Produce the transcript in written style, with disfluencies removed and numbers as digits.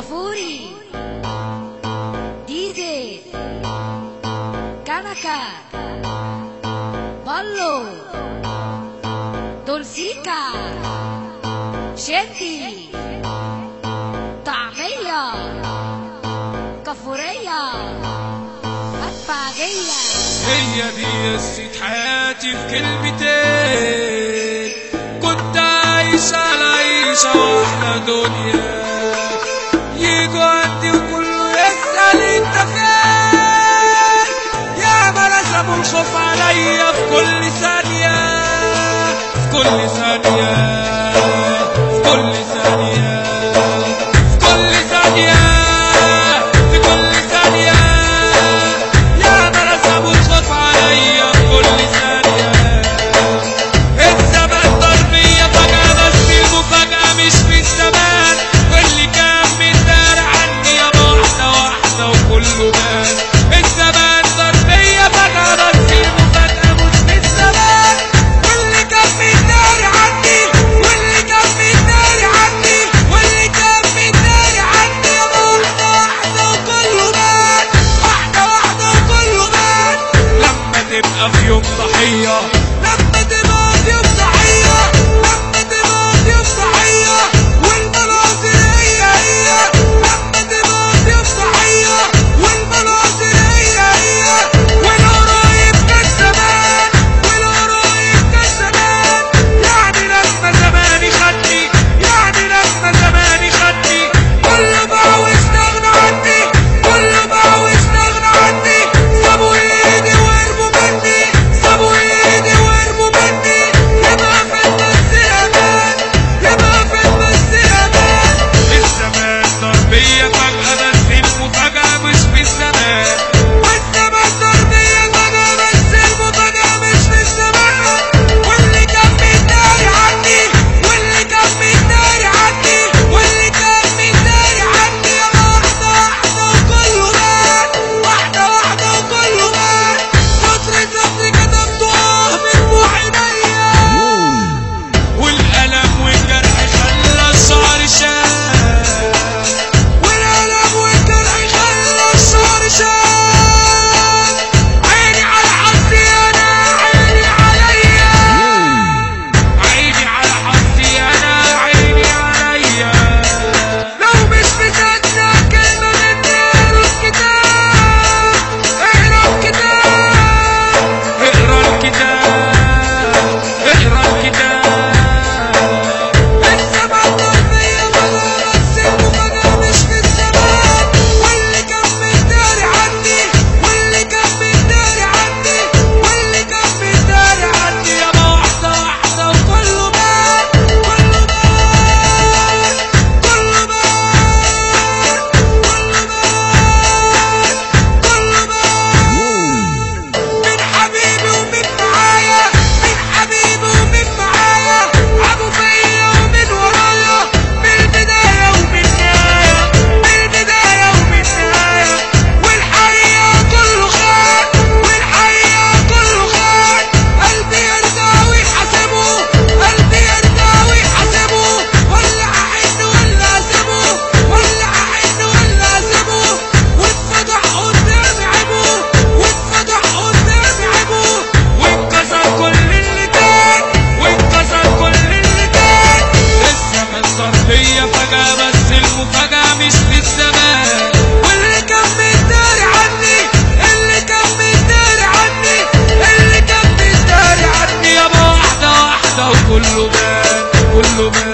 غفوري ديجي كنكة بالو دولسيكا شنتي طعمية كفورية أدفاغية. هي دي قصة حياتي في كلمتين، كنت عايش على عيشة واحلى دنيا، يجوا عندي وكله يسأل انت فين، يا ما رسموا الخوف عليا في كل ثانية، في كل ثانية، في كل ثانية، في كل ثانية، في كل ثانية، يا ما رسموا الخوف عليا في كل ثانية. الزمان ضربية فجأة نسيبه فجأة مش في الزمان، واللي كان متدار عني يابا واحدة واحدة وكله بان. الزمان ضربية فجأة نسيبه فجأة مش في الزمان، واللي كان متدار عني، واللي كان متدار عني، واللي كان متدار عني يابا واحدة واحدة وكله بان، واحدة واحدة وكله بان. لما تبقى في يوم ضحية، لما تبقى في يوم ضحية، لما تبقى في يوم ضحية والمناظر هي هي، لما تبقى في يوم ضحية والمناظر هي هي، والقرايب كان زمان، والقرايب كان زمان. يعني لما زماني خدني، يعني لما زماني خدني، كله بقى واستغنى عني، كله بقى واستغنى عني، سابوا ايدي وقربوا مني، سابوا ايدي وقربوا مني. يبقى في النص امان، يبقى في النص امان. الزمان ضربية فجأة بس المفاجأة مش في الزمان، والزمان ضربية فجأة بس المفاجأة مش في الزمان. واللي كان متداري عني، واللي كان متداري عني، واللي كان متداري عني يابا واحدة واحدة وكله بان، واحدة واحدة وكله بان. سطر سطر كتبته من دموع عينيا، والألم والجرح خلى الشعر شاب، والألم والجرح خلى الشعر شاب. عيني على حظي أنا، عيني عليا، عيني على حظي أنا، عيني عليا. لو مش مصدق كلمة مني اقرا الكتاب، اقرا الكتاب، اقرا الكتاب، اقرا الكتاب. الزمان ضربية فجأة بس المفاجأة مش في الزمان، واللي كان متداري عني، واللي كان متداري عني، واللي كان متداري عني يابا واحدة واحدة وكله بان، كله بان، كله بان، كله بان. من حبيبي ومن معايا، من حبيبي ومن معايا، عبوا فيا ومن ورايا، من البداية ومن النهاية، من البداية ومن النهاية. والحقيقة كله خان، والحقيقة كله خان. قلبي يرجع ويحاسبه، قلبي يرجع ويحاسبه، ولا أحن ولا أسيبه، ولا أحن ولا أسيبه. واتفضح قدامي عيبه، واتفضح قدامي عيبه، وانكسر كل اللي كان، وانكسر كل اللي كان. الزمان ضربية فجأة بس المفاجأة مش في الزمان، واللي كان متداري عني، اللي كان متداري عني، اللي كان متداري عني يابا واحدة واحدة وكله بان، كله بان.